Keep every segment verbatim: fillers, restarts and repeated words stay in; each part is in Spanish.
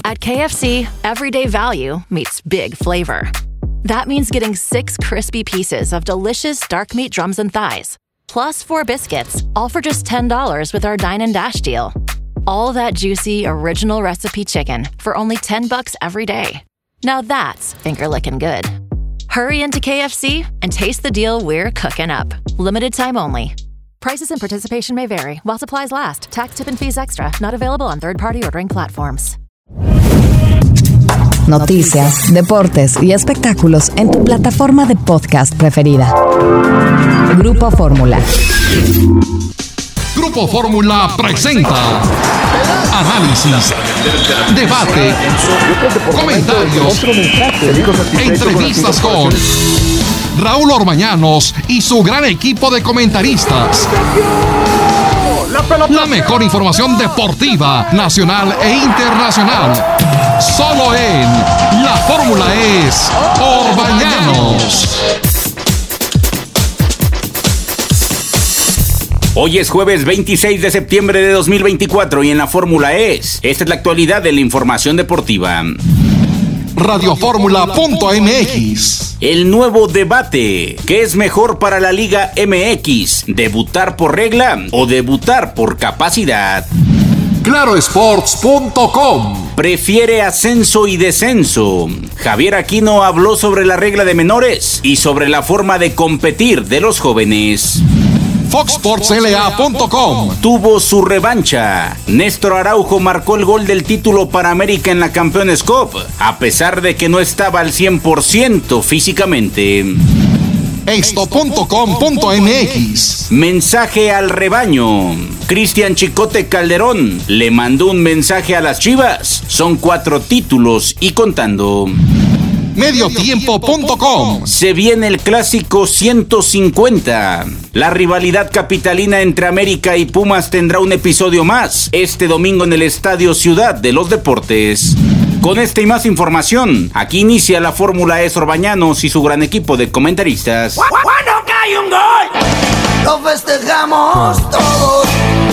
At K F C, everyday value meets big flavor. That means getting six crispy pieces of delicious dark meat drums and thighs, plus four biscuits, all for just ten dollars with our Dine and Dash deal. All that juicy, original recipe chicken for only ten bucks every day. Now that's finger-licking good. Hurry into K F C and taste the deal we're cooking up. Limited time only. Prices and participation may vary while supplies last. Tax, tip, and fees extra. Not available on third-party ordering platforms. Noticias, deportes y espectáculos en tu plataforma de podcast preferida. Grupo Fórmula. Grupo Fórmula presenta análisis, debate, comentarios, entrevistas con Raúl Orbañanos y su gran equipo de comentaristas. La mejor información deportiva, nacional e internacional. Solo en La Fórmula es Orbañanos. Hoy es jueves veintiséis de septiembre de dos mil veinticuatro y en La Fórmula es. Esta es la actualidad de la información deportiva. Radioformula punto M X. El nuevo debate. ¿Qué es mejor para la Liga M X? ¿Debutar por regla o debutar por capacidad? Claro Sports punto com. Prefiere ascenso y descenso. Javier Aquino habló sobre la regla de menores y sobre la forma de competir de los jóvenes. Fox Sports L A punto com. Tuvo su revancha. Néstor Araujo marcó el gol del título para América en la Campeones Cup, a pesar de que no estaba al cien por ciento físicamente. Esto punto com punto M X. Mensaje al rebaño. Cristian Chicote Calderón le mandó un mensaje a las Chivas. Son cuatro títulos y contando. Mediotiempo punto com. Se viene el clásico ciento cincuenta. La rivalidad capitalina entre América y Pumas tendrá un episodio más este domingo en el Estadio Ciudad de los Deportes. Con esta y más información, aquí inicia La Fórmula es Orbañanos y su gran equipo de comentaristas. ¡Cuando cae un gol! ¡Lo festejamos todos!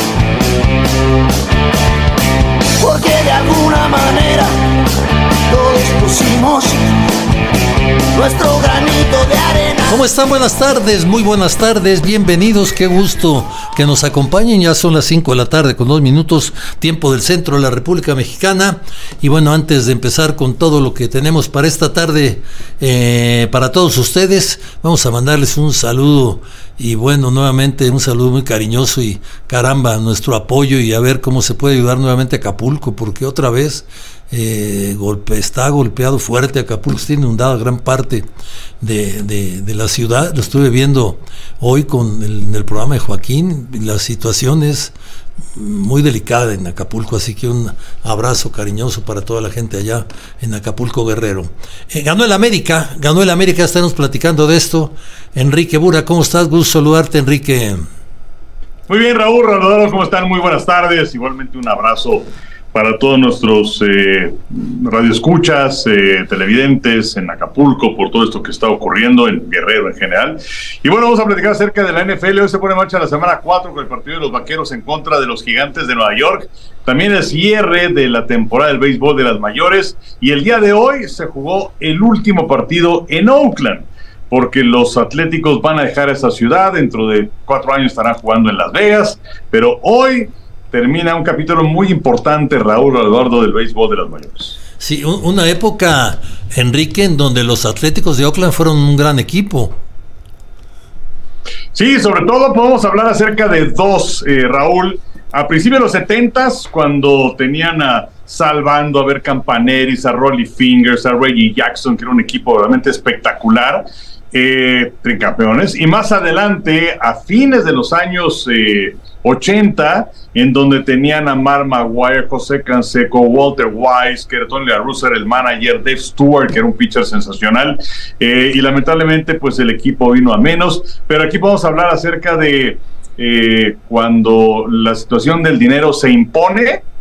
Porque de alguna manera todos pusimos nuestro granito de arena. ¿Cómo están? Buenas tardes, muy buenas tardes, bienvenidos, qué gusto que nos acompañen. Ya son las cinco de la tarde con dos minutos, tiempo del centro de la República Mexicana. Y bueno, antes de empezar con todo lo que tenemos para esta tarde, eh, para todos ustedes, vamos a mandarles un saludo y bueno, nuevamente un saludo muy cariñoso y caramba, nuestro apoyo y a ver cómo se puede ayudar nuevamente a Acapulco, porque otra vez Eh, golpe, está golpeado fuerte. Acapulco está inundada gran parte de, de, de la ciudad. Lo estuve viendo hoy con el, en el programa de Joaquín. La situación es muy delicada en Acapulco, así que un abrazo cariñoso para toda la gente allá en Acapulco, Guerrero. Eh, ganó el América, ganó el América, estamos platicando de esto. Enrique Bura, ¿cómo estás? Gusto saludarte, Enrique. Muy bien, Raúl, Raúl, ¿cómo están? Muy buenas tardes, igualmente un abrazo para todos nuestros eh, radioescuchas, eh, televidentes en Acapulco, por todo esto que está ocurriendo en Guerrero en general. Y bueno, vamos a platicar acerca de la N F L. Hoy se pone en marcha la semana cuatro con el partido de los Vaqueros en contra de los Gigantes de Nueva York. También el cierre de la temporada del béisbol de las mayores. Y el día de hoy se jugó el último partido en Oakland, porque los Atléticos van a dejar esa ciudad. Dentro de cuatro años estarán jugando en Las Vegas, pero hoy termina un capítulo muy importante, Raúl Eduardo, del béisbol de las mayores. Sí, un, una época, Enrique, en donde los Atléticos de Oakland fueron un gran equipo. Sí, sobre todo podemos hablar acerca de dos, eh, Raúl. A principios de los setentas, cuando tenían a Salvando, a Ver Campaneris, a Rolly Fingers, a Reggie Jackson, que era un equipo realmente espectacular, eh, tricampeones. Y más adelante, a fines de los años eh, ochenta, en donde tenían a Mark Maguire, José Canseco, Walter Wise, que era Tony La Russa, el manager, Dave Stewart, que era un pitcher sensacional, eh, y lamentablemente pues el equipo vino a menos. Pero aquí vamos a hablar acerca de eh, cuando la situación del dinero se impone,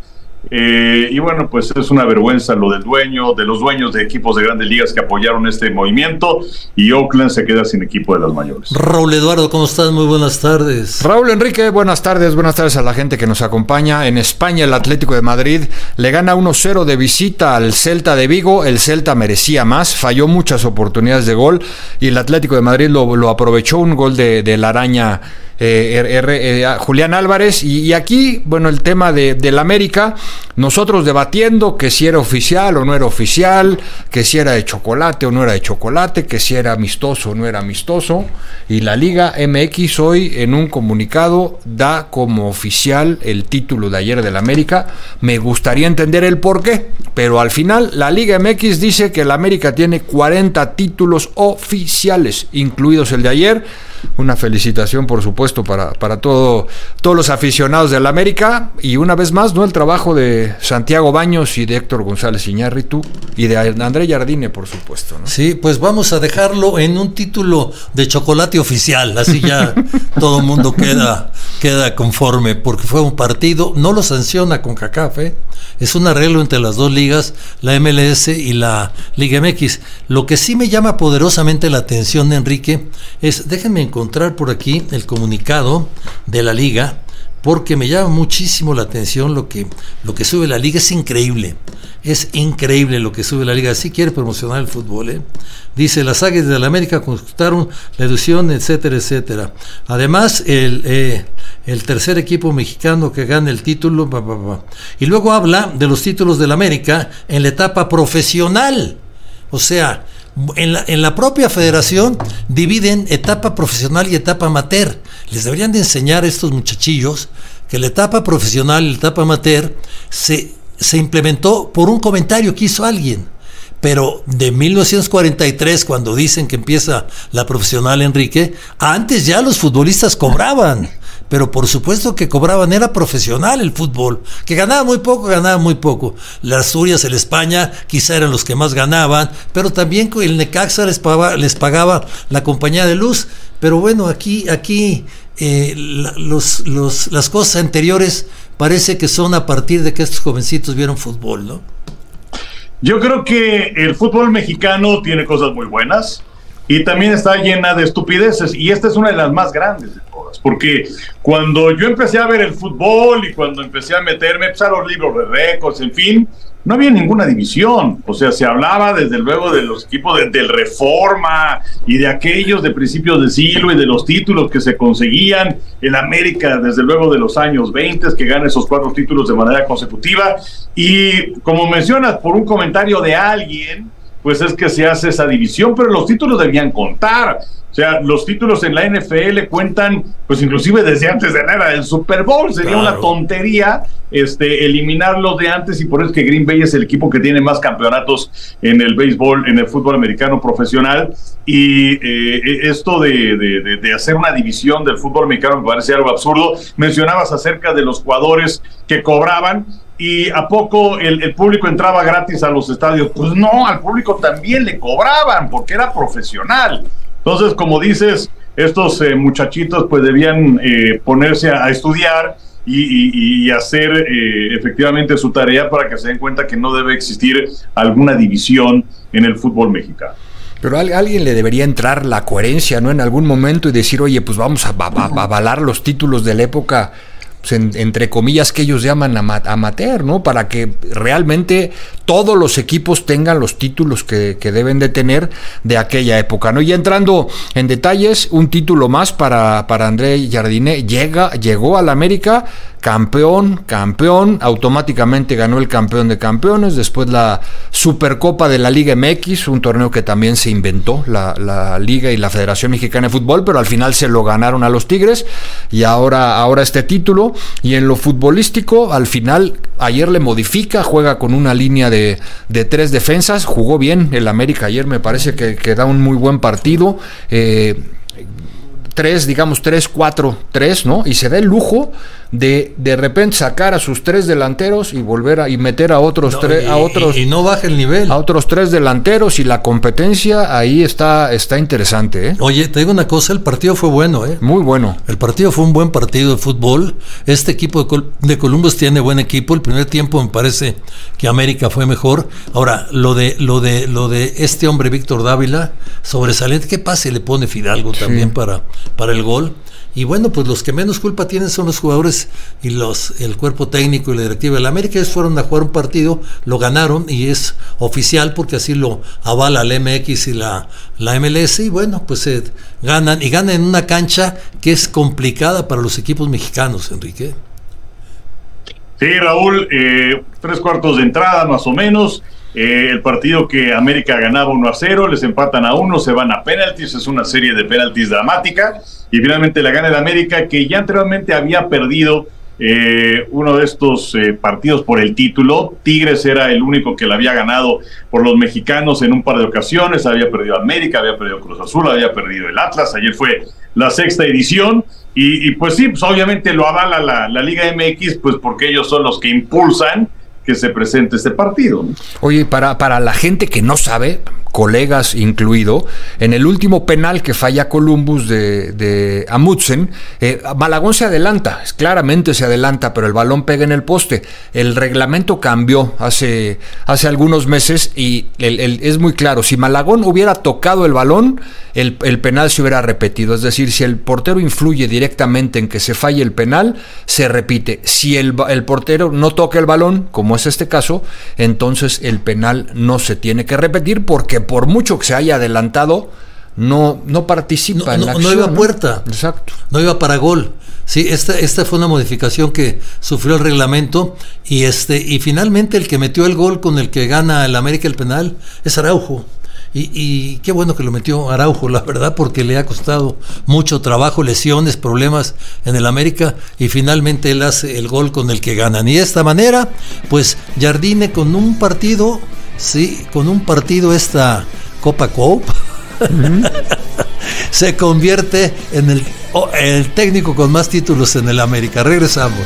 Eh, y bueno, pues es una vergüenza lo del dueño, de los dueños de equipos de grandes ligas que apoyaron este movimiento, y Oakland se queda sin equipo de las mayores. Raúl Eduardo, ¿cómo estás? Muy buenas tardes. Raúl Enrique, buenas tardes, buenas tardes a la gente que nos acompaña. En España, el Atlético de Madrid le gana uno cero de visita al Celta de Vigo. El Celta merecía más, falló muchas oportunidades de gol y el Atlético de Madrid lo, lo aprovechó, un gol de, de la araña Eh, eh, eh, Julián Álvarez. Y, y aquí, bueno, el tema de, del América, nosotros debatiendo que si era oficial o no era oficial, que si era de chocolate o no era de chocolate, que si era amistoso o no era amistoso, y la Liga M X hoy en un comunicado da como oficial el título de ayer del América. Me gustaría entender el por qué, pero al final la Liga M X dice que el América tiene cuarenta títulos oficiales, incluidos el de ayer. Una felicitación, por supuesto, para, para todo, todos los aficionados del América. Y una vez más, ¿no?, el trabajo de Santiago Baños y de Héctor González Iñárritu y de André Jardine, por supuesto, ¿no? Sí, pues vamos a dejarlo en un título de chocolate oficial. Así ya todo el mundo queda, queda conforme, porque fue un partido, no lo sanciona CONCACAF, ¿eh? Es un arreglo entre las dos ligas, la M L S y la Liga M X. Lo que sí me llama poderosamente la atención, Enrique, es, déjenme encontrar por aquí el comunicado de la liga, porque me llama muchísimo la atención lo que, lo que sube la liga. Es increíble, es increíble lo que sube la liga. Así quiere promocionar el fútbol, ¿eh? Dice, las Águilas de la América conquistaron la educación, etcétera, etcétera. Además, el, eh, el tercer equipo mexicano que gana el título, bah, bah, bah. Y luego habla de los títulos de la América en la etapa profesional. O sea, En la, en la propia federación dividen etapa profesional y etapa amateur. Les deberían de enseñar a estos muchachillos que la etapa profesional y la etapa amateur se, se implementó por un comentario que hizo alguien. Pero de mil novecientos cuarenta y tres, cuando dicen que empieza la profesional, Enrique, antes ya los futbolistas cobraban. Pero por supuesto que cobraban, era profesional el fútbol, que ganaba muy poco, ganaba muy poco. Las Asturias, el España, quizá eran los que más ganaban, pero también el Necaxa les pagaba, les pagaba la compañía de luz. Pero bueno, aquí, aquí eh, la, los, los, las cosas anteriores parece que son a partir de que estos jovencitos vieron fútbol, ¿no? Yo creo que el fútbol mexicano tiene cosas muy buenas y también está llena de estupideces, y esta es una de las más grandes de todas, porque cuando yo empecé a ver el fútbol y cuando empecé a meterme pues, a los libros de récords, en fin, no había ninguna división. O sea, se hablaba desde luego de los equipos de, del Reforma y de aquellos de principios de siglo y de los títulos que se conseguían. El América, desde luego, de los años veinte, que gana esos cuatro títulos de manera consecutiva. Y como mencionas, por un comentario de alguien, pues es que se hace esa división, pero los títulos debían contar. O sea, los títulos en la N F L cuentan, pues inclusive desde antes de la era del Super Bowl. Sería claro. Una tontería este, eliminarlos de antes, y por eso es que Green Bay es el equipo que tiene más campeonatos en el béisbol, en el fútbol americano profesional. Y eh, esto de, de, de, de hacer una división del fútbol americano me parece algo absurdo. Mencionabas acerca de los jugadores que cobraban. ¿Y a poco el, el público entraba gratis a los estadios? Pues no, al público también le cobraban, porque era profesional. Entonces, como dices, estos eh, muchachitos pues debían eh, ponerse a, a estudiar y, y, y hacer eh, efectivamente su tarea para que se den cuenta que no debe existir alguna división en el fútbol mexicano. Pero a alguien le debería entrar la coherencia, ¿no?, en algún momento, y decir, oye, pues vamos a, a, a avalar los títulos de la época, pues en, entre comillas, que ellos llaman ama, amateur, ¿no? Para que realmente todos los equipos tengan los títulos que, que deben de tener de aquella época, ¿no? Y entrando en detalles, un título más para, para André Jardine. Llega, llegó al América, campeón, campeón, automáticamente ganó el campeón de campeones, después la Supercopa de la Liga M X, un torneo que también se inventó la, la Liga y la Federación Mexicana de Fútbol, pero al final se lo ganaron a los Tigres, y ahora, ahora este título. Y en lo futbolístico, al final, ayer le modifica, juega con una línea de, de tres defensas, jugó bien el América ayer, me parece que, que da un muy buen partido, eh, tres, digamos, tres, cuatro, tres, ¿no? Y se da el lujo de de repente sacar a sus tres delanteros y volver a y meter a otros no, tres y, a otros y, y no baja el nivel a otros tres delanteros, y la competencia ahí está está interesante, ¿eh? Oye, te digo una cosa, el partido fue bueno, ¿eh? Muy bueno. El partido fue un buen partido de fútbol. Este equipo de, Col- de Columbus tiene buen equipo. El primer tiempo me parece que América fue mejor. Ahora, lo de lo de lo de este hombre Víctor Dávila, sobresaliente, qué pase le pone Fidalgo Sí. también para para el gol. Y bueno, pues los que menos culpa tienen son los jugadores y los el cuerpo técnico y la directiva de la América. Ellos fueron a jugar un partido, lo ganaron y es oficial porque así lo avala la M X y la, la M L S. Y bueno, pues eh, ganan y ganan en una cancha que es complicada para los equipos mexicanos, Enrique. Sí, Raúl, eh, tres cuartos de entrada más o menos. Eh, el partido que América ganaba uno a cero, les empatan a uno, se van a penaltis, es una serie de penaltis dramática, y finalmente la gana el América, que ya anteriormente había perdido eh, uno de estos eh, partidos por el título. Tigres era el único que la había ganado por los mexicanos en un par de ocasiones, había perdido América, había perdido Cruz Azul, había perdido el Atlas, ayer fue la sexta edición, y, y pues sí, pues obviamente lo avala la, la Liga M X, pues porque ellos son los que impulsan que se presente este partido, ¿no? Oye, para, para la gente que no sabe, colegas incluido, en el último penal que falla Columbus de, de Amundsen, eh, Malagón se adelanta, claramente se adelanta, pero el balón pega en el poste. El reglamento cambió hace, hace algunos meses y el, el, es muy claro, si Malagón hubiera tocado el balón, el, el penal se hubiera repetido. Es decir, si el portero influye directamente en que se falle el penal, se repite. Si el, el portero no toca el balón, como es este caso, entonces el penal no se tiene que repetir, porque por mucho que se haya adelantado, no, no participa no, en no, la acción. No iba a puerta. ¿No? Exacto. No iba para gol. Sí, esta, esta fue una modificación que sufrió el reglamento, y este, y finalmente el que metió el gol con el que gana el América el penal es Araujo. Y, y qué bueno que lo metió Araujo, la verdad, porque le ha costado mucho trabajo, lesiones, problemas en el América, y finalmente él hace el gol con el que ganan. Y de esta manera, pues Jardine con un partido, sí, con un partido esta Copa Coop, uh-huh. se convierte en el, oh, el técnico con más títulos en el América. Regresamos.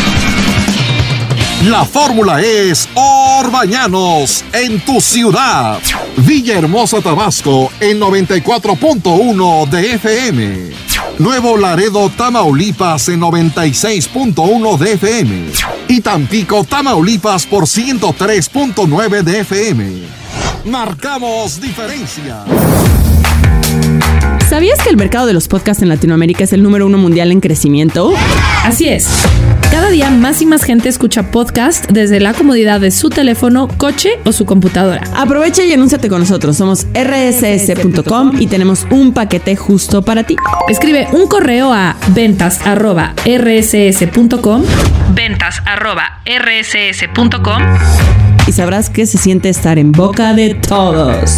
La fórmula es Orbañanos en tu ciudad. Villahermosa, Tabasco, en noventa y cuatro punto uno de F M. Nuevo Laredo, Tamaulipas, en noventa y seis punto uno de F M. Y Tampico, Tamaulipas, por ciento tres punto nueve de F M. Marcamos diferencia. ¿Sabías que el mercado de los podcasts en Latinoamérica es el número uno mundial en crecimiento? Así es. Cada día más y más gente escucha podcast desde la comodidad de su teléfono, coche o su computadora. Aprovecha y anúnciate con nosotros. Somos erre ese ese punto com y tenemos un paquete justo para ti. Escribe un correo a ventas arroba erre ese ese punto com, ventas arroba erre ese ese punto com, y sabrás qué se siente estar en boca de todos.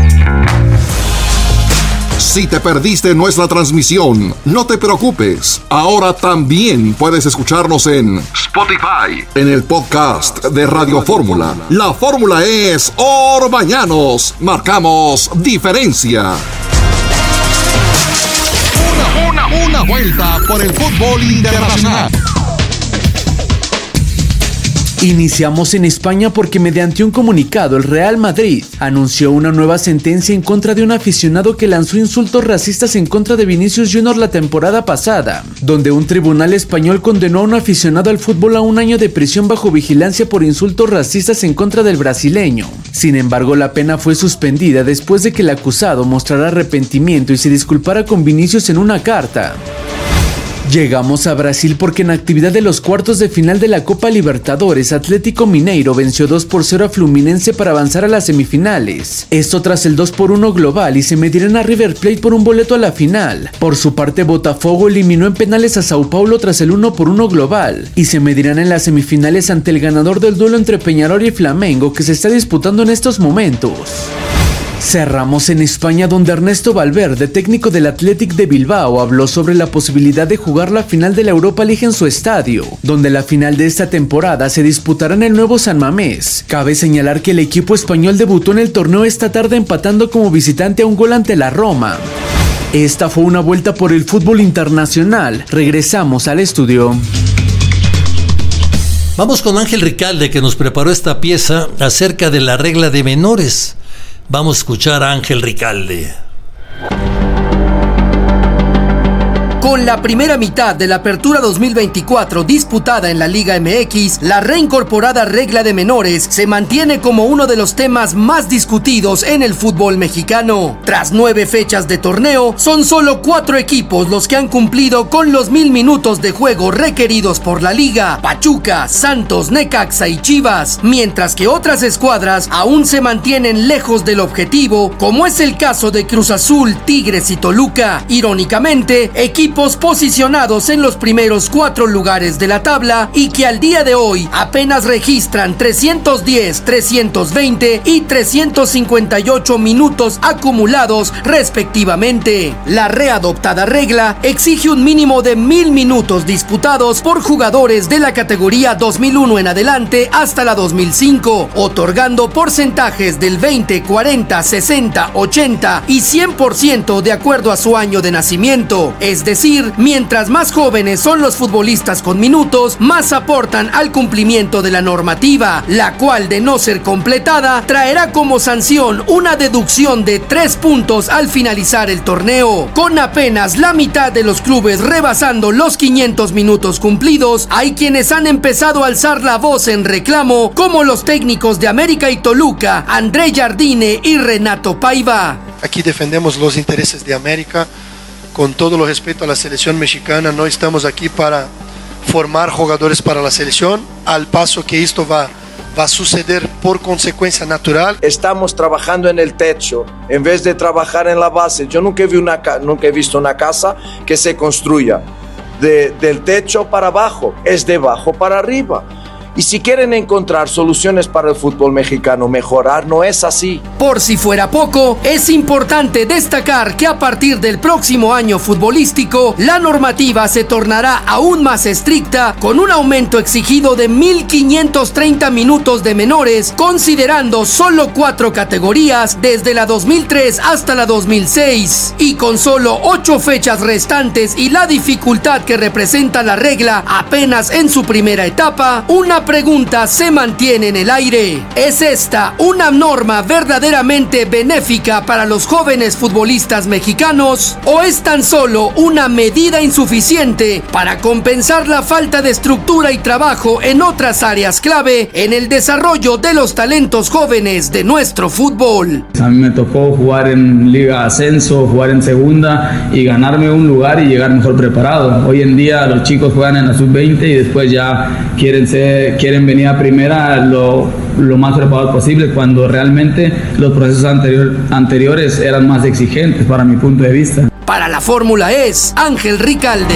Si te perdiste nuestra transmisión, no te preocupes. Ahora también puedes escucharnos en Spotify, en el podcast de Radio Fórmula. La fórmula es Orbañanos. Marcamos diferencia. Una, una, una vuelta por el fútbol internacional. Iniciamos en España porque mediante un comunicado el Real Madrid anunció una nueva sentencia en contra de un aficionado que lanzó insultos racistas en contra de Vinicius Junior la temporada pasada, donde un tribunal español condenó a un aficionado al fútbol a un año de prisión bajo vigilancia por insultos racistas en contra del brasileño. Sin embargo, la pena fue suspendida después de que el acusado mostrara arrepentimiento y se disculpara con Vinicius en una carta. Llegamos a Brasil porque en actividad de los cuartos de final de la Copa Libertadores, Atlético Mineiro venció dos por cero a Fluminense para avanzar a las semifinales. Esto tras el dos por uno global, y se medirán a River Plate por un boleto a la final. Por su parte, Botafogo eliminó en penales a Sao Paulo tras el uno por uno global, y se medirán en las semifinales ante el ganador del duelo entre Peñarol y Flamengo que se está disputando en estos momentos. Cerramos en España, donde Ernesto Valverde, técnico del Athletic de Bilbao, habló sobre la posibilidad de jugar la final de la Europa League en su estadio, donde la final de esta temporada se disputará en el nuevo San Mamés. Cabe señalar que el equipo español debutó en el torneo esta tarde empatando como visitante a un gol ante la Roma. Esta fue una vuelta por el fútbol internacional. Regresamos al estudio. Vamos con Ángel Ricalde, que nos preparó esta pieza acerca de la regla de menores. Vamos a escuchar a Ángel Ricalde. Con la primera mitad de la Apertura dos mil veinticuatro disputada en la Liga M X, la reincorporada regla de menores se mantiene como uno de los temas más discutidos en el fútbol mexicano. Tras nueve fechas de torneo, son solo cuatro equipos los que han cumplido con los mil minutos de juego requeridos por la Liga: Pachuca, Santos, Necaxa y Chivas, mientras que otras escuadras aún se mantienen lejos del objetivo, como es el caso de Cruz Azul, Tigres y Toluca. Irónicamente, equipos posicionados en los primeros cuatro lugares de la tabla y que al día de hoy apenas registran trescientos diez, trescientos veinte y trescientos cincuenta y ocho minutos acumulados respectivamente. La readoptada regla exige un mínimo de mil minutos disputados por jugadores de la categoría dos mil uno en adelante hasta la dos mil cinco, otorgando porcentajes del veinte, cuarenta, sesenta, ochenta y cien por ciento de acuerdo a su año de nacimiento. Es decir, mientras más jóvenes son los futbolistas con minutos, más aportan al cumplimiento de la normativa, la cual, de no ser completada, traerá como sanción una deducción de tres puntos al finalizar el torneo. Con apenas la mitad de los clubes rebasando los quinientos minutos cumplidos, hay quienes han empezado a alzar la voz en reclamo, como los técnicos de América y Toluca, André Jardine y Renato Paiva. Aquí defendemos los intereses de América. Con todo el respeto a la selección mexicana, no estamos aquí para formar jugadores para la selección, al paso que esto va, va a suceder por consecuencia natural. Estamos trabajando en el techo, en vez de trabajar en la base. Yo nunca, vi una, nunca he visto una casa que se construya de, del techo para abajo, es de abajo para arriba. Y si quieren encontrar soluciones para el fútbol mexicano, mejorar, no es así. Por si fuera poco, es importante destacar que a partir del próximo año futbolístico, la normativa se tornará aún más estricta, con un aumento exigido de mil quinientos treinta minutos de menores, considerando solo cuatro categorías desde la dos mil tres hasta la dos mil seis. Y con solo ocho fechas restantes y la dificultad que representa la regla apenas en su primera etapa, una pregunta se mantiene en el aire. ¿Es esta una norma verdaderamente benéfica para los jóvenes futbolistas mexicanos o es tan solo una medida insuficiente para compensar la falta de estructura y trabajo en otras áreas clave en el desarrollo de los talentos jóvenes de nuestro fútbol? A mí me tocó jugar en Liga Ascenso, jugar en Segunda y ganarme un lugar y llegar mejor preparado. Hoy en día los chicos juegan en la sub veinte y después ya quieren ser quieren venir a primera lo, lo más preparados posible, cuando realmente los procesos anterior, anteriores eran más exigentes para mi punto de vista. Para la Fórmula es Ángel Ricalde.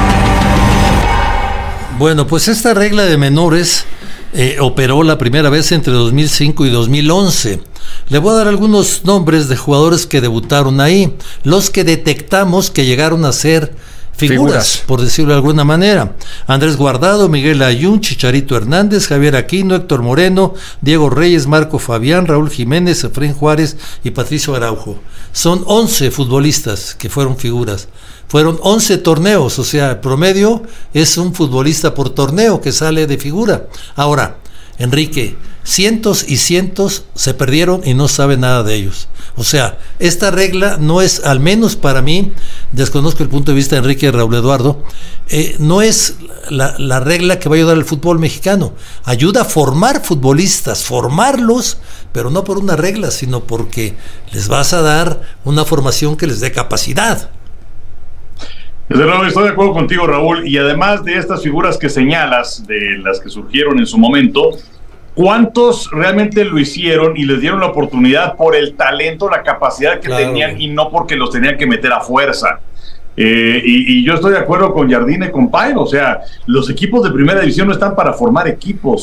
Bueno, pues esta regla de menores eh, operó la primera vez entre dos mil cinco y dos mil once. Le voy a dar algunos nombres de jugadores que debutaron ahí, los que detectamos que llegaron a ser Figuras, Figuras, por decirlo de alguna manera. Andrés Guardado, Miguel Ayun, Chicharito Hernández, Javier Aquino, Héctor Moreno, Diego Reyes, Marco Fabián, Raúl Jiménez, Efraín Juárez y Patricio Araujo. Son once futbolistas que fueron figuras. Fueron once torneos, o sea, el promedio es un futbolista por torneo que sale de figura. Ahora, Enrique, cientos y cientos se perdieron y no sabe nada de ellos. O sea, esta regla no es, al menos para mí, desconozco el punto de vista de Enrique y Raúl Eduardo, eh, no es la, la regla que va a ayudar al fútbol mexicano. Ayuda a formar futbolistas, formarlos, pero no por una regla, sino porque les vas a dar una formación que les dé capacidad. Desde luego estoy de acuerdo contigo, Raúl, y además de estas figuras que señalas, de las que surgieron en su momento, ¿cuántos realmente lo hicieron y les dieron la oportunidad por el talento, la capacidad que claro. tenían y no porque los tenían que meter a fuerza? Eh, y, y yo estoy de acuerdo con Jardine, con Paiva, o sea, los equipos de primera división no están para formar equipos,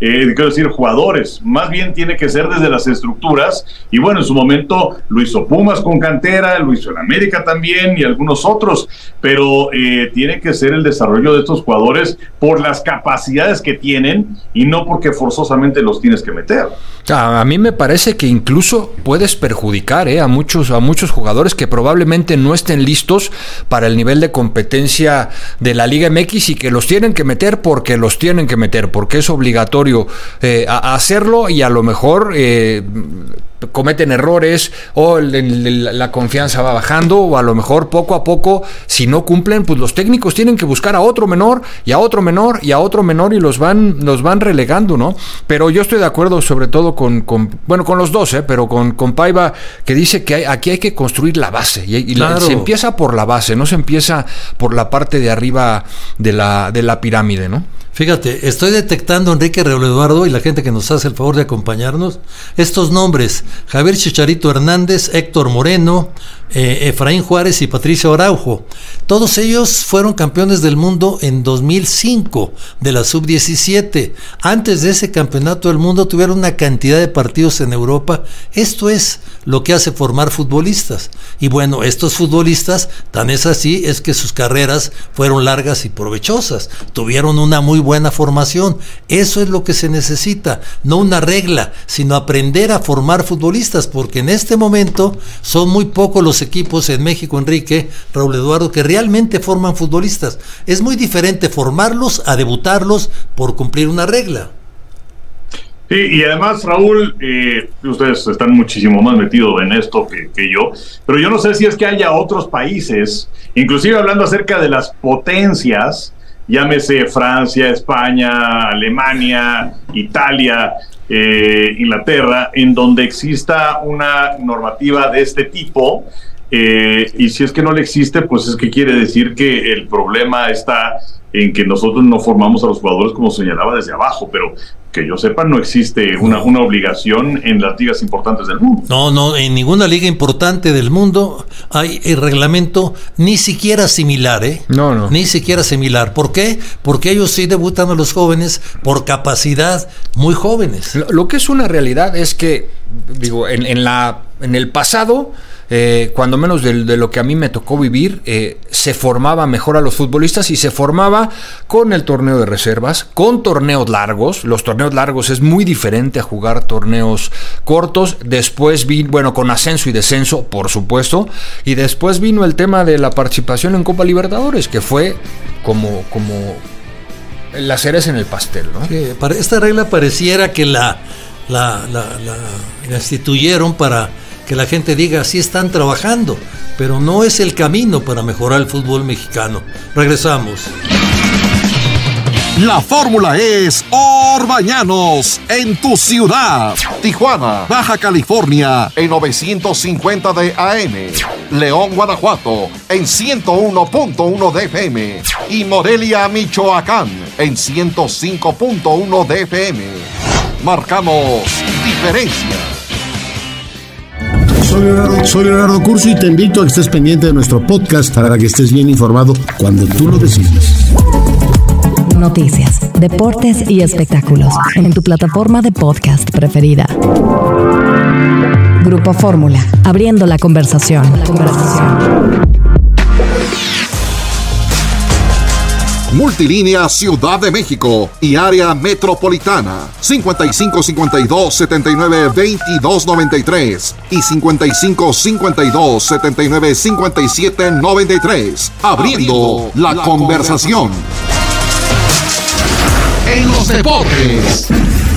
eh, quiero decir, jugadores, más bien tiene que ser desde las estructuras, y bueno, en su momento lo hizo Pumas con cantera, lo hizo en América también y algunos otros, pero eh, tiene que ser el desarrollo de estos jugadores por las capacidades que tienen y no porque forzosamente los tienes que meter. A, a mí me parece que incluso puedes perjudicar eh, a muchos a muchos jugadores que probablemente no estén listos para el nivel de competencia de la Liga M X y que los tienen que meter porque los tienen que meter, porque es obligatorio eh, a, a hacerlo, y a lo mejor eh, cometen errores o el, el, la confianza va bajando, o a lo mejor poco a poco, si no cumplen, pues los técnicos tienen que buscar a otro menor y a otro menor y a otro menor y los van los van relegando, ¿no? Pero yo estoy de acuerdo sobre todo con, con bueno, con los dos, ¿eh? Pero con, con Paiva, que dice que hay, aquí hay que construir la base y, y claro. la, se empieza por la base, no se empieza por la parte de arriba de la, de la pirámide, ¿no? Fíjate, estoy detectando, Enrique, Raúl Eduardo y la gente que nos hace el favor de acompañarnos, estos nombres: Javier Chicharito Hernández, Héctor Moreno, eh, Efraín Juárez y Patricio Araujo. Todos ellos fueron campeones del mundo en dos mil cinco de la sub diecisiete. Antes de ese campeonato del mundo tuvieron una cantidad de partidos en Europa. Esto es lo que hace formar futbolistas. Y bueno, estos futbolistas, tan es así, es que sus carreras fueron largas y provechosas. Tuvieron una muy buena formación. Eso es lo que se necesita, no una regla, sino aprender a formar futbolistas, porque en este momento son muy pocos los equipos en México, Enrique, Raúl Eduardo, que realmente forman futbolistas. Es muy diferente formarlos a debutarlos por cumplir una regla. Sí, y además, Raúl, eh, ustedes están muchísimo más metidos en esto que, que yo, pero yo no sé si es que haya otros países, inclusive hablando acerca de las potencias, llámese Francia, España, Alemania, Italia, eh, Inglaterra, en donde exista una normativa de este tipo, eh, y si es que no le existe, pues es que quiere decir que el problema está en que nosotros no formamos a los jugadores como señalaba desde abajo, pero que yo sepa no existe una, una obligación en las ligas importantes del mundo. No, no, en ninguna liga importante del mundo hay el reglamento ni siquiera similar, ¿eh? No, no. Ni siquiera similar. ¿Por qué? Porque ellos sí debutan a los jóvenes por capacidad, muy jóvenes. Lo, lo que es una realidad es que, digo, en, en, la, en el pasado, Eh, cuando menos de, de lo que a mí me tocó vivir, eh, se formaba mejor a los futbolistas y se formaba con el torneo de reservas, con torneos largos. Los torneos largos es muy diferente a jugar torneos cortos. Después vino, bueno, con ascenso y descenso, por supuesto, y después vino el tema de la participación en Copa Libertadores, que fue como, como la cereza en el pastel, ¿no? Sí, para esta regla pareciera que la, la, la, la, la instituyeron para que la gente diga, así están trabajando, pero no es el camino para mejorar el fútbol mexicano. Regresamos. La fórmula es Orbañanos en tu ciudad. Tijuana, Baja California en novecientos cincuenta de A M. León, Guanajuato en ciento uno punto uno de F M. Y Morelia, Michoacán en ciento cinco punto uno de F M. Marcamos diferencia. Soy Leonardo, soy Leonardo Curso y te invito a que estés pendiente de nuestro podcast para que estés bien informado cuando tú lo decidas. Noticias, deportes y espectáculos en tu plataforma de podcast preferida. Grupo Fórmula, abriendo la conversación. La conversación. Multilínea Ciudad de México y área metropolitana cincuenta y cinco cincuenta y dos setenta y nueve veintidós noventa y tres y cincuenta y cinco cincuenta y dos setenta y nueve cincuenta y siete noventa y tres. Abriendo, Abriendo la, la conversación. conversación. En los deportes.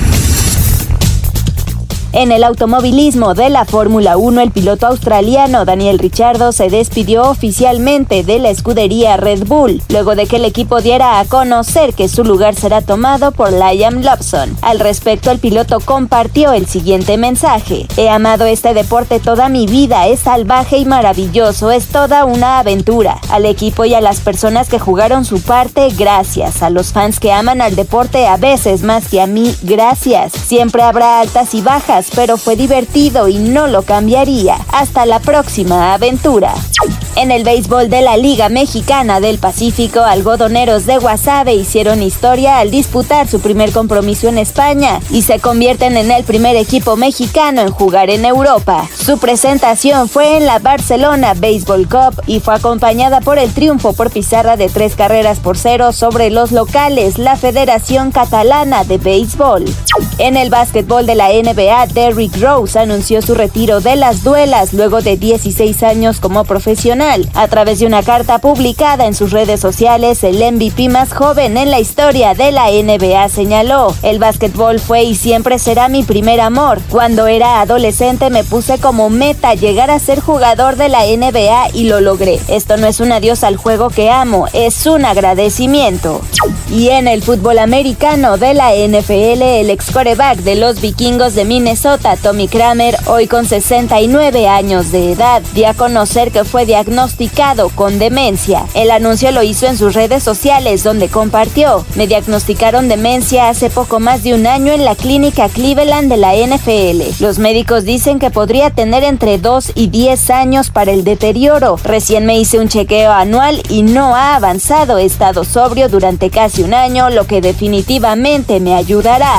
En el automovilismo de la Fórmula uno, el piloto australiano Daniel Ricciardo se despidió oficialmente de la escudería Red Bull, luego de que el equipo diera a conocer que su lugar será tomado por Liam Lawson. Al respecto, el piloto compartió el siguiente mensaje: he amado este deporte toda mi vida, es salvaje y maravilloso, es toda una aventura. Al equipo y a las personas que jugaron su parte, gracias. A los fans que aman al deporte a veces más que a mí, gracias. Siempre habrá altas y bajas, pero fue divertido y no lo cambiaría. Hasta la próxima aventura. En el béisbol de la Liga Mexicana del Pacífico, algodoneros de Guasave hicieron historia al disputar su primer compromiso en España y se convierten en el primer equipo mexicano en jugar en Europa. Su presentación fue en la Barcelona Baseball Cup y fue acompañada por el triunfo por pizarra de tres carreras por cero sobre los locales, la Federación Catalana de Béisbol. En el básquetbol de la N B A, Derrick Rose anunció su retiro de las duelas luego de dieciséis años como profesional. A través de una carta publicada en sus redes sociales, el M V P más joven en la historia de la N B A señaló: "El básquetbol fue y siempre será mi primer amor. Cuando era adolescente me puse como meta llegar a ser jugador de la N B A y lo logré. Esto no es un adiós al juego que amo, es un agradecimiento". Y en el fútbol americano de la N F L, el ex quarterback de los vikingos de Minnesota, Tommy Kramer, hoy con sesenta y nueve años de edad, dio a conocer que fue diagnosticado con demencia. El anuncio lo hizo en sus redes sociales, donde compartió: "Me diagnosticaron demencia hace poco más de un año en la clínica Cleveland de la N F L. Los médicos dicen que podría tener entre dos y diez años para el deterioro. Recién me hice un chequeo anual y no ha avanzado. He estado sobrio durante casi un año, lo que definitivamente me ayudará".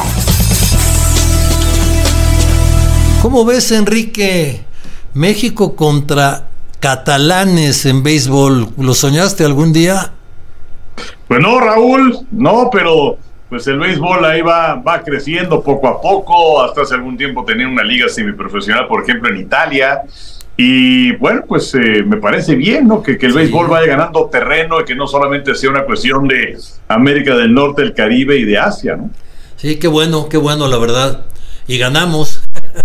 ¿Cómo ves, Enrique? México contra catalanes en béisbol, ¿lo soñaste algún día? Pues no, Raúl, no, pero pues el béisbol ahí va, va creciendo poco a poco. Hasta hace algún tiempo tenía una liga semiprofesional, por ejemplo, en Italia. Y bueno, pues eh, me parece bien, ¿no? Que, que el sí. béisbol vaya ganando terreno y que no solamente sea una cuestión de América del Norte, el Caribe y de Asia, ¿no? Sí, qué bueno, qué bueno, la verdad. Y ganamos.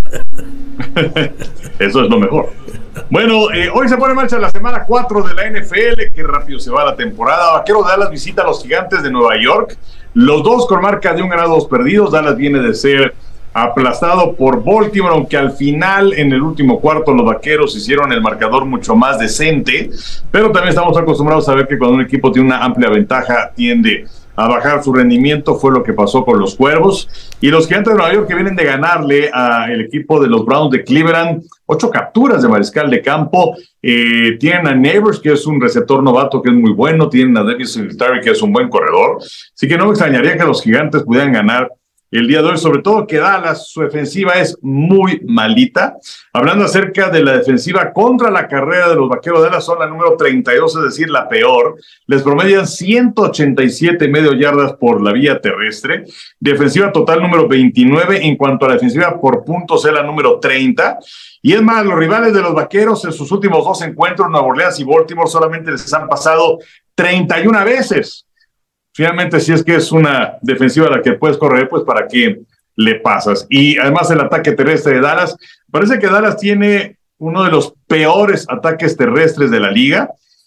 Eso es lo mejor. Bueno, eh, hoy se pone en marcha la semana cuatro de la N F L. Qué rápido se va la temporada. Vaqueros de Dallas visita a los Gigantes de Nueva York. Los dos con marca de un ganado, dos perdidos. Dallas viene de ser aplastado por Baltimore, aunque al final, en el último cuarto, los Vaqueros hicieron el marcador mucho más decente. Pero también estamos acostumbrados a ver que cuando un equipo tiene una amplia ventaja, tiende a bajar su rendimiento. Fue lo que pasó con los Cuervos. Y los Gigantes de Nueva York, que vienen de ganarle al equipo de los Browns de Cleveland, ocho capturas de mariscal de campo. Eh, tienen a Neighbors, que es un receptor novato que es muy bueno. Tienen a Davis Singletary, que es un buen corredor. Así que no me extrañaría que los Gigantes pudieran ganar el día de hoy, sobre todo que Dallas, su defensiva es muy malita. Hablando acerca de la defensiva contra la carrera de los Vaqueros de Dallas, son la número treinta y dos, es decir, la peor. Les promedian ciento ochenta y siete medio yardas por la vía terrestre. Defensiva total número veintinueve. En cuanto a la defensiva por puntos, es la número treinta. Y es más, los rivales de los Vaqueros en sus últimos dos encuentros, Nueva Orleans y Baltimore, solamente les han pasado treinta y una veces. Finalmente, si es que es una defensiva a la que puedes correr, pues ¿para qué le pasas? Y además el ataque terrestre de Dallas, parece que Dallas tiene uno de los peores ataques terrestres de la liga,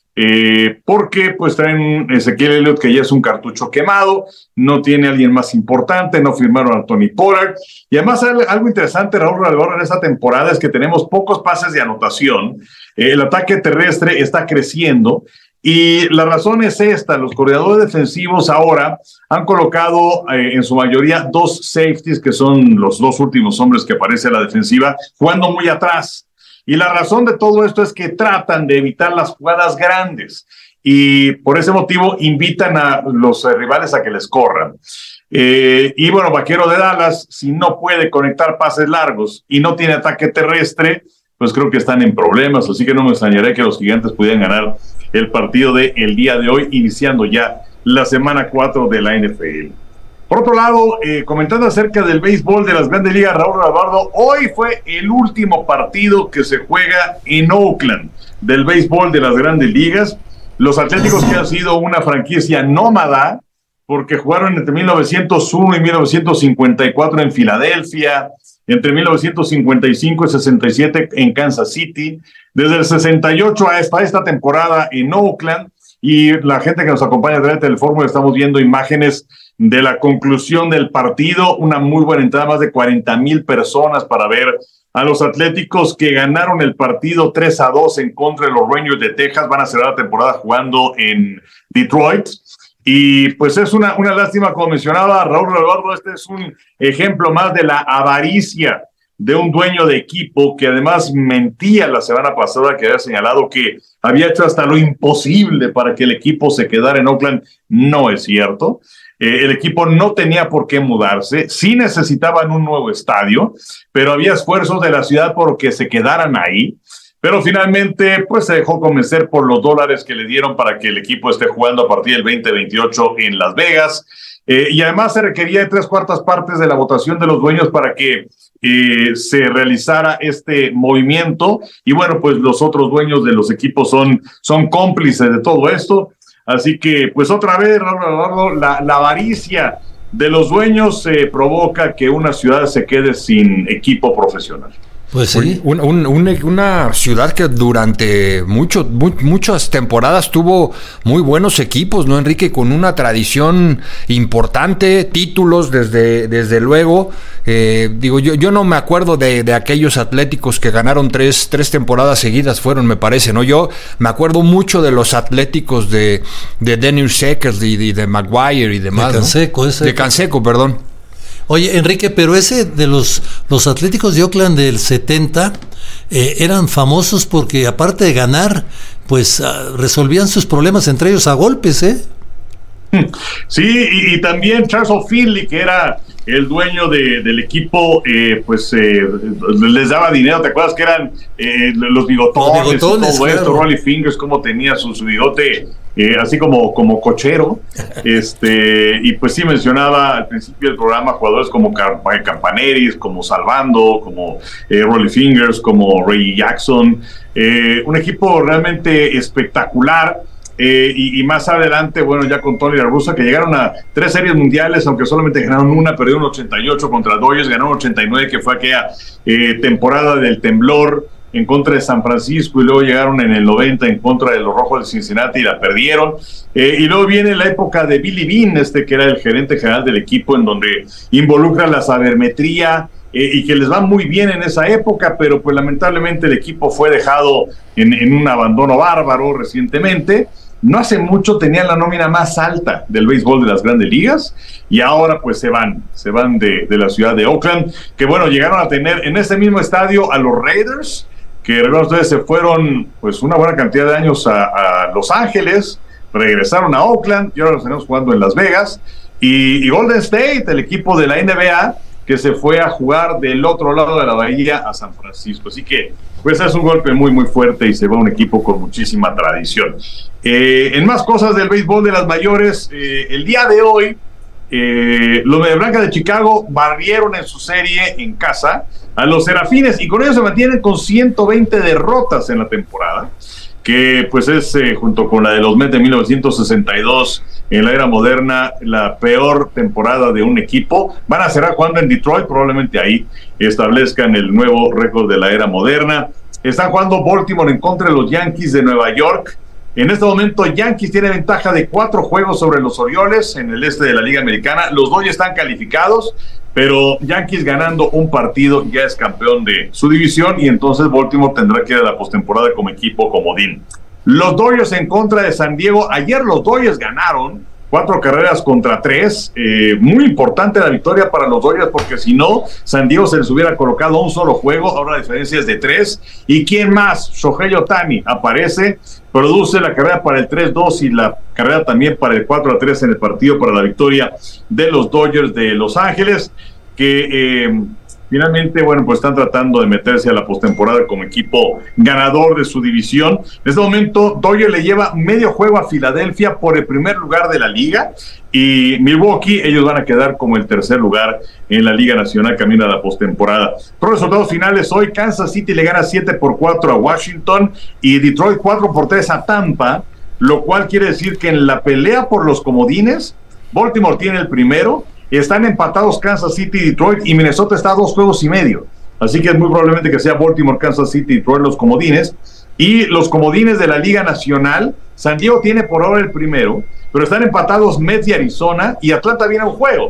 eh, porque pues traen Ezequiel Elliott, que ya es un cartucho quemado, no tiene a alguien más importante, no firmaron a Tony Pollard, y además algo interesante, Raúl Ralvarro, en esta temporada es que tenemos pocos pases de anotación. Eh, el ataque terrestre está creciendo. Y la razón es esta: los coordinadores defensivos ahora han colocado eh, en su mayoría dos safeties, que son los dos últimos hombres que aparece en la defensiva, jugando muy atrás. Y la razón de todo esto es que tratan de evitar las jugadas grandes y por ese motivo invitan a los eh, rivales a que les corran. Eh, y bueno, Vaquero de Dallas, si no puede conectar pases largos y no tiene ataque terrestre, pues creo que están en problemas, así que no me extrañaría que los Gigantes pudieran ganar el partido del el día de hoy, iniciando ya la semana cuatro de la N F L. Por otro lado, eh, comentando acerca del béisbol de las Grandes Ligas, Raúl Ralvardo, hoy fue el último partido que se juega en Oakland del béisbol de las Grandes Ligas. Los Atléticos, que han sido una franquicia nómada, porque jugaron entre mil novecientos uno y mil novecientos cincuenta y cuatro en Filadelfia, entre mil novecientos cincuenta y cinco y sesenta y siete en Kansas City, desde el sesenta y ocho hasta esta temporada en Oakland, y la gente que nos acompaña a través del Fórmula, estamos viendo imágenes de la conclusión del partido, una muy buena entrada, más de cuarenta mil personas para ver a los Atléticos, que ganaron el partido tres a dos en contra de los Rangers de Texas. Van a cerrar la temporada jugando en Detroit. Y pues es una, una lástima, como mencionaba Raúl Ralvardo, este es un ejemplo más de la avaricia de un dueño de equipo que además mentía la semana pasada, que había señalado que había hecho hasta lo imposible para que el equipo se quedara en Oakland. No es cierto. Eh, el equipo no tenía por qué mudarse, sí necesitaban un nuevo estadio, pero había esfuerzos de la ciudad por que se quedaran ahí. Pero finalmente, pues se dejó convencer por los dólares que le dieron para que el equipo esté jugando a partir del veinte veintiocho en Las Vegas. Eh, y además se requería de tres cuartas partes de la votación de los dueños para que eh, se realizara este movimiento. Y bueno, pues los otros dueños de los equipos son, son cómplices de todo esto. Así que, pues otra vez, la, la avaricia de los dueños eh, provoca que una ciudad se quede sin equipo profesional. Pues sí. Un, un, un, una ciudad que durante mucho, mu muchas temporadas tuvo muy buenos equipos, ¿no, Enrique? Con una tradición importante, títulos desde, desde luego. Eh, digo, yo, yo no me acuerdo de, de aquellos Atléticos que ganaron tres, tres temporadas seguidas, fueron, me parece, ¿no? Yo me acuerdo mucho de los Atléticos de, de Dennis Seckers y de, de Maguire y demás. De Canseco, ¿no? ese. De Canseco, perdón. Oye, Enrique, pero ese de los, los Atléticos de Oakland del setenta eh, eran famosos porque aparte de ganar, pues uh, resolvían sus problemas entre ellos a golpes, ¿eh? Sí, y, y también Charles O'Finley, que era el dueño de, del equipo, eh, pues eh, les daba dinero. ¿Te acuerdas que eran eh, los bigotones, los bigotones y todo claro. esto? Rolly Fingers, cómo tenía su, su bigote eh, así como, como cochero. este Y pues sí mencionaba al principio del programa jugadores como Campaneris, como Salvando, como eh, Rolly Fingers, como Ray Jackson. Eh, un equipo realmente espectacular. Eh, y, y más adelante, bueno, ya con Tony La Russa, que llegaron a tres series mundiales, aunque solamente ganaron una, perdieron ochenta y ocho contra Dodgers, ganaron ochenta y nueve, que fue aquella eh, temporada del temblor en contra de San Francisco, y luego llegaron en el noventa en contra de los Rojos de Cincinnati y la perdieron. Eh, y luego viene la época de Billy Beane, este que era el gerente general del equipo, en donde involucra la sabermetría, eh, y que les va muy bien en esa época, pero pues lamentablemente el equipo fue dejado en, en un abandono bárbaro recientemente. No hace mucho tenían la nómina más alta del béisbol de las grandes ligas y ahora pues se van, se van de, de la ciudad de Oakland, que bueno, llegaron a tener en ese mismo estadio a los Raiders, que recuerden ustedes se fueron pues una buena cantidad de años a, a Los Ángeles, regresaron a Oakland y ahora los tenemos jugando en Las Vegas, y, y Golden State, el equipo de la N B A, que se fue a jugar del otro lado de la bahía a San Francisco. Así que pues es un golpe muy muy fuerte y se va un equipo con muchísima tradición. Eh, en más cosas del béisbol de las mayores, eh, el día de hoy eh, los Medias Blancas de Chicago barrieron en su serie en casa a los Serafines y con ello se mantienen con ciento veinte derrotas en la temporada, que pues es eh, junto con la de los Mets de mil novecientos sesenta y dos en la era moderna la peor temporada de un equipo. Van a cerrar jugando en Detroit, probablemente ahí establezcan el nuevo récord de la era moderna. Están jugando Baltimore en contra de los Yankees de Nueva York. En este momento Yankees tiene ventaja de cuatro juegos sobre los Orioles en el este de la Liga Americana. Los dos ya están calificados, pero Yankees ganando un partido ya es campeón de su división y entonces Baltimore tendrá que ir a la postemporada como equipo comodín. Los Dodgers en contra de San Diego. Ayer los Dodgers ganaron cuatro carreras contra tres. Eh, muy importante la victoria para los Dodgers porque si no, San Diego se les hubiera colocado un solo juego. Ahora la diferencia es de tres. ¿Y quién más? Shohei Ohtani aparece, produce la carrera para el tres dos y la carrera también para el cuatro a tres en el partido para la victoria de los Dodgers de Los Ángeles, que eh, finalmente, bueno, pues están tratando de meterse a la postemporada como equipo ganador de su división. En este momento, Dodgers le lleva medio juego a Filadelfia por el primer lugar de la liga y Milwaukee, ellos van a quedar como el tercer lugar en la Liga Nacional camino a la postemporada. Los resultados finales hoy: Kansas City le gana siete por cuatro a Washington y Detroit cuatro por tres a Tampa, lo cual quiere decir que en la pelea por los comodines, Baltimore tiene el primero. Están empatados Kansas City y Detroit y Minnesota está a dos juegos y medio. Así que es muy probablemente que sea Baltimore, Kansas City y Detroit los comodines. Y los comodines de la Liga Nacional, San Diego tiene por ahora el primero, pero están empatados Mets y Arizona y Atlanta viene a un juego.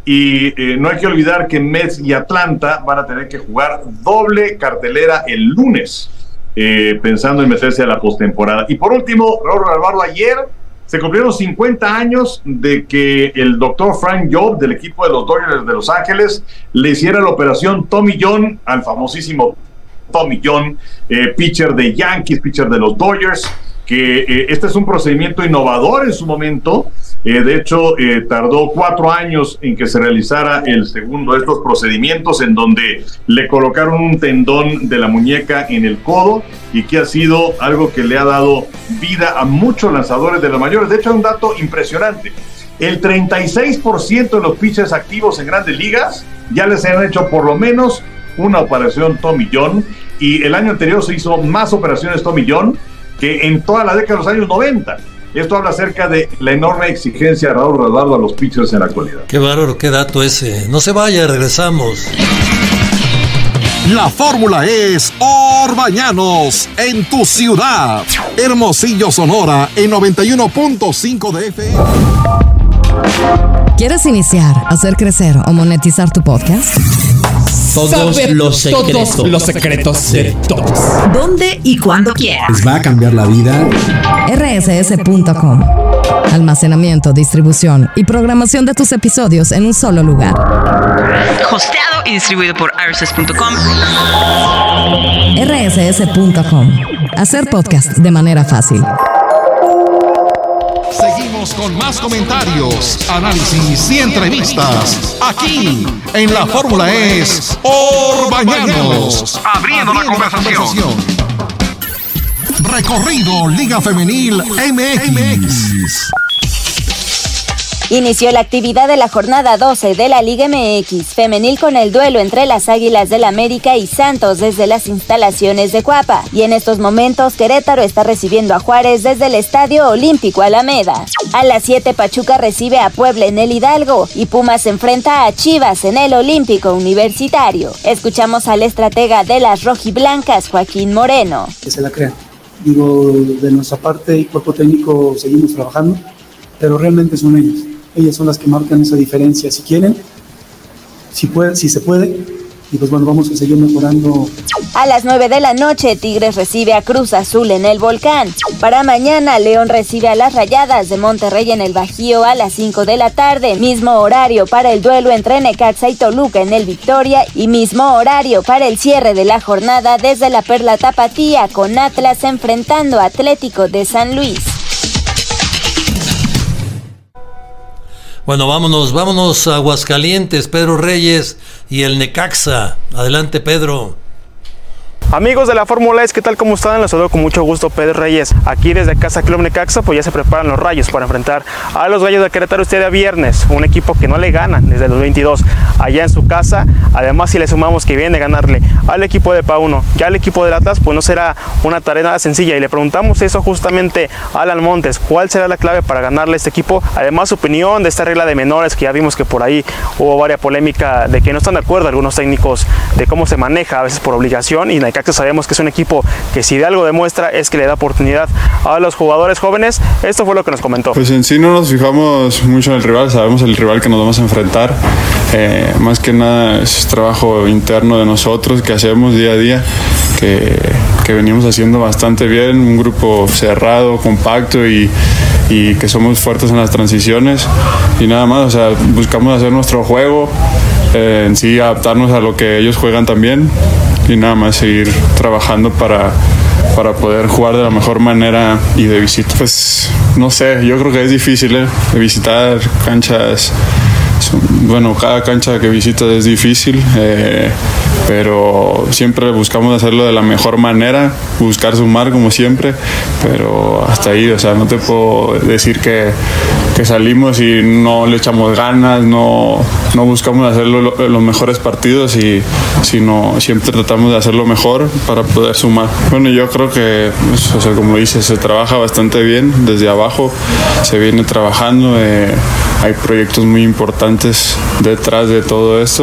Y eh, no hay que olvidar que Mets y Atlanta van a tener que jugar doble cartelera el lunes, eh, pensando en meterse a la postemporada. Y por último, Raúl Alvaro, ayer se cumplieron cincuenta años de que el doctor Frank Job del equipo de los Dodgers de Los Ángeles le hiciera la operación Tommy John al famosísimo Tommy John, eh, pitcher de Yankees, pitcher de los Dodgers, que eh, este es un procedimiento innovador en su momento. Eh, de hecho, eh, tardó cuatro años en que se realizara el segundo de estos procedimientos, en donde le colocaron un tendón de la muñeca en el codo, y que ha sido algo que le ha dado vida a muchos lanzadores de los mayores. De hecho, hay un dato impresionante. El treinta y seis por ciento de los pitchers activos en grandes ligas ya les han hecho por lo menos una operación Tommy John, y el año anterior se hizo más operaciones Tommy John que en toda la década de los años noventa. Esto habla acerca de la enorme exigencia de Raúl Rodado a los pitchers en la actualidad. Qué bárbaro, qué dato ese. No se vaya, regresamos. La fórmula es Orbañanos en tu ciudad. Hermosillo, Sonora, en noventa y uno punto cinco de F M. ¿Quieres iniciar, hacer crecer o monetizar tu podcast? Todos Saber los secretos. Todos los secretos de todos. ¿Dónde y cuándo quieras? Les va a cambiar la vida. R S S punto com. Almacenamiento, distribución y programación de tus episodios en un solo lugar. Hosteado y distribuido por R S S punto com. R S S punto com. Hacer podcast de manera fácil. Seguimos con más comentarios, análisis y entrevistas aquí en La Fórmula es Orbañanos, abriendo la conversación. Recorrido Liga Femenil M X. Inició la actividad de la jornada doce de la Liga M X femenil con el duelo entre las Águilas del América y Santos desde las instalaciones de Cuapa. Y en estos momentos Querétaro está recibiendo a Juárez desde el Estadio Olímpico Alameda. A las siete Pachuca recibe a Puebla en el Hidalgo y Pumas se enfrenta a Chivas en el Olímpico Universitario. Escuchamos al estratega de las rojiblancas, Joaquín Moreno. Que se la crean. Digo, de nuestra parte y cuerpo técnico seguimos trabajando, pero realmente son ellos. Ellas son las que marcan esa diferencia, si quieren, si puede, si se puede, y pues bueno, vamos a seguir mejorando. A las nueve de la noche, Tigres recibe a Cruz Azul en el Volcán. Para mañana, León recibe a las Rayadas de Monterrey en el Bajío a las cinco de la tarde, mismo horario para el duelo entre Necaxa y Toluca en el Victoria, y mismo horario para el cierre de la jornada desde la Perla Tapatía, con Atlas enfrentando a Atlético de San Luis. Bueno, vámonos, vámonos a Aguascalientes, Pedro Reyes y el Necaxa. Adelante, Pedro. Amigos de la Fórmula E, ¿qué tal? ¿Cómo están? Les saludo con mucho gusto, Pedro Reyes. Aquí desde Casa Club Necaxa, pues ya se preparan los Rayos para enfrentar a los Gallos de Querétaro este día viernes. Un equipo que no le gana desde los veintidós allá en su casa. Además, si le sumamos que viene a ganarle al equipo de Pauno, ya al equipo del Atlas, pues no será una tarea nada sencilla. Y le preguntamos eso justamente a Alan Montes, ¿cuál será la clave para ganarle a este equipo? Además, su opinión de esta regla de menores, que ya vimos que por ahí hubo varias polémica de que no están de acuerdo algunos técnicos de cómo se maneja, a veces por obligación, y Necaxa sabemos que es un equipo que si de algo demuestra es que le da oportunidad a los jugadores jóvenes. Esto fue lo que nos comentó. Pues en sí no nos fijamos mucho en el rival, sabemos el rival que nos vamos a enfrentar. Eh, más que nada es trabajo interno de nosotros que hacemos día a día, que, que venimos haciendo bastante bien, un grupo cerrado, compacto y, y que somos fuertes en las transiciones y nada más, o sea, buscamos hacer nuestro juego, eh, en sí adaptarnos a lo que ellos juegan también y nada más seguir trabajando para, para poder jugar de la mejor manera y de visita. Pues no sé, yo creo que es difícil, ¿eh? Visitar canchas, bueno, cada cancha que visitas es difícil, eh, pero siempre buscamos hacerlo de la mejor manera, buscar sumar como siempre, pero hasta ahí, o sea, no te puedo decir que, que salimos y no le echamos ganas, no, no buscamos hacer lo, los mejores partidos, y, sino siempre tratamos de hacerlo mejor para poder sumar. Bueno, yo creo que, pues, o sea, como dices, se trabaja bastante bien desde abajo, se viene trabajando, eh, hay proyectos muy importantes detrás de todo esto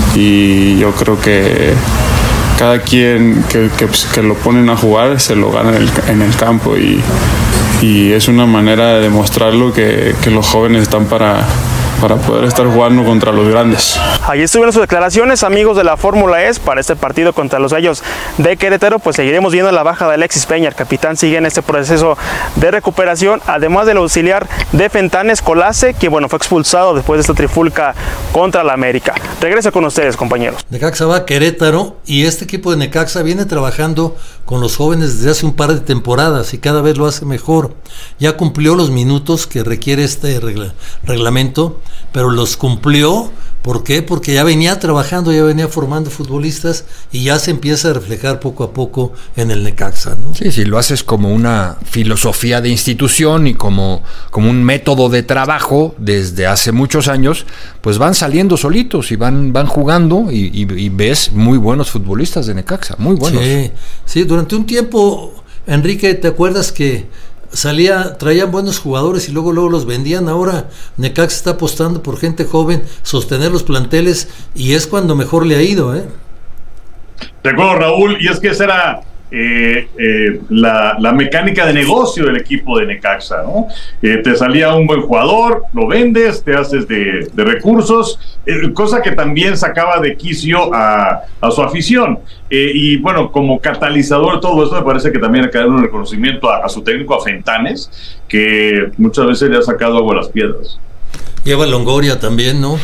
y yo creo que cada quien que, que, que lo ponen a jugar se lo gana en el, en el campo y, y es una manera de demostrarlo que, que los jóvenes están para, para poder estar jugando contra los grandes. Allí estuvieron sus declaraciones, amigos de la Fórmula E para este partido contra los Gallos de Querétaro. Pues seguiremos viendo la baja de Alexis Peña. El capitán sigue en este proceso de recuperación, además del auxiliar de Fentanes, Colase, que bueno, fue expulsado después de esta trifulca contra la América. Regreso con ustedes, compañeros. Necaxa va a Querétaro y este equipo de Necaxa viene trabajando con los jóvenes desde hace un par de temporadas y cada vez lo hace mejor. Ya cumplió los minutos que requiere este regla, reglamento, pero los cumplió. ¿Por qué? Porque ya venía trabajando, ya venía formando futbolistas y ya se empieza a reflejar poco a poco en el Necaxa, ¿no? Sí, sí, lo haces como una filosofía de institución y como, como un método de trabajo desde hace muchos años, pues van saliendo solitos y van, van jugando y, y, y ves muy buenos futbolistas de Necaxa, muy buenos. Sí, sí, durante un tiempo, Enrique, ¿te acuerdas que salía, traían buenos jugadores y luego luego los vendían? Ahora Necaxa está apostando por gente joven, sostener los planteles y es cuando mejor le ha ido, ¿eh? De acuerdo, Raúl, y es que esa era eh, eh, la, la mecánica de negocio del equipo de Necaxa, ¿no? Eh, te salía un buen jugador, lo vendes, te haces de, de recursos, eh, cosa que también sacaba de quicio a, a su afición. Eh, y bueno, como catalizador de todo esto, me parece que también hay que darle un reconocimiento a, a su técnico, a Fentanes, que muchas veces le ha sacado agua a las piedras. Lleva Longoria también, ¿no?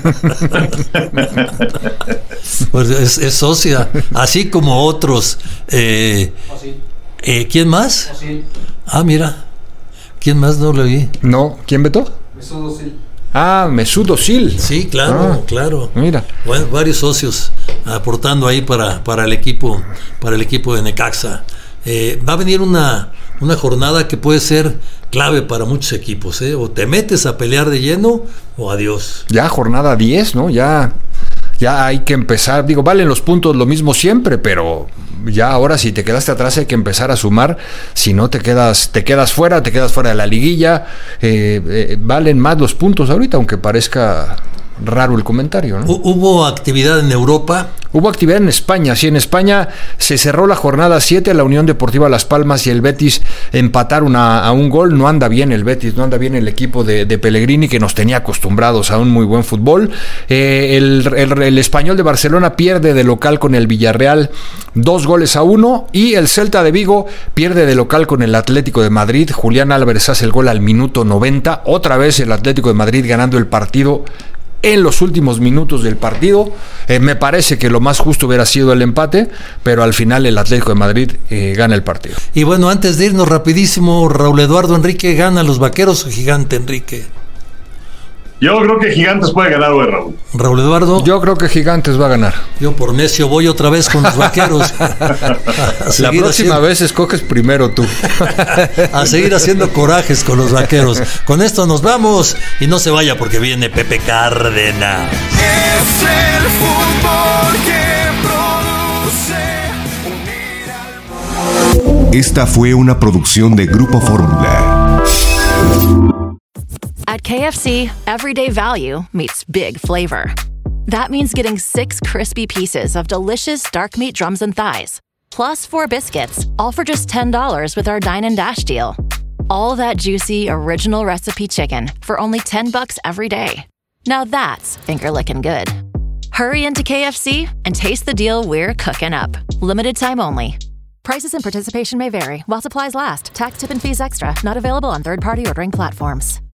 Pues es, es socia, así como otros. Eh, eh, ¿Quién más? Ah, mira. ¿Quién más no lo vi? No, ¿quién vetó? Mesut Özil. Ah, Mesut Özil. Sí, claro, ah, claro. Mira. Bueno, varios socios aportando ahí para, para el equipo, para el equipo de Necaxa. Eh, va a venir una, una jornada que puede ser clave para muchos equipos, ¿eh? O te metes a pelear de lleno o adiós. Ya jornada diez, ¿no? Ya, ya hay que empezar. Digo, valen los puntos lo mismo siempre, pero ya ahora si te quedaste atrás hay que empezar a sumar. Si no te quedas, te quedas fuera, te quedas fuera de la liguilla. Eh, eh, valen más los puntos ahorita, aunque parezca raro el comentario, ¿no? ¿Hubo actividad en Europa? Hubo actividad en España, sí, en España se cerró la jornada siete, la Unión Deportiva Las Palmas y el Betis empataron a, a un gol. No anda bien el Betis, no anda bien el equipo de, de Pellegrini, que nos tenía acostumbrados a un muy buen fútbol. Eh, el, el, el Español de Barcelona pierde de local con el Villarreal dos goles a uno y el Celta de Vigo pierde de local con el Atlético de Madrid. Julián Álvarez hace el gol al minuto noventa, otra vez el Atlético de Madrid ganando el partido en los últimos minutos del partido. Eh, me parece que lo más justo hubiera sido el empate, pero al final el Atlético de Madrid eh, gana el partido. Y bueno, antes de irnos rapidísimo, Raúl Eduardo, Enrique, ¿gana los Vaqueros o Gigante, Enrique? Yo creo que Gigantes puede ganar hoy, Raúl. Raúl Eduardo. Yo creo que Gigantes va a ganar. Yo por necio voy otra vez con los Vaqueros. La próxima haciendo... vez escoges primero tú. A seguir haciendo corajes con los Vaqueros. Con esto nos vamos y no se vaya porque viene Pepe Cárdenas. Es el fútbol que produce. Esta fue una producción de Grupo Fórmula. At K F C, everyday value meets big flavor. That means getting six crispy pieces of delicious dark meat drums and thighs, plus four biscuits, all for just ten dollars with our Dine and Dash deal. All that juicy, original recipe chicken for only ten bucks every day. Now that's finger-licking good. Hurry into K F C and taste the deal we're cooking up. Limited time only. Prices and participation may vary while supplies last. Tax, tip, and fees extra. Not available on third-party ordering platforms.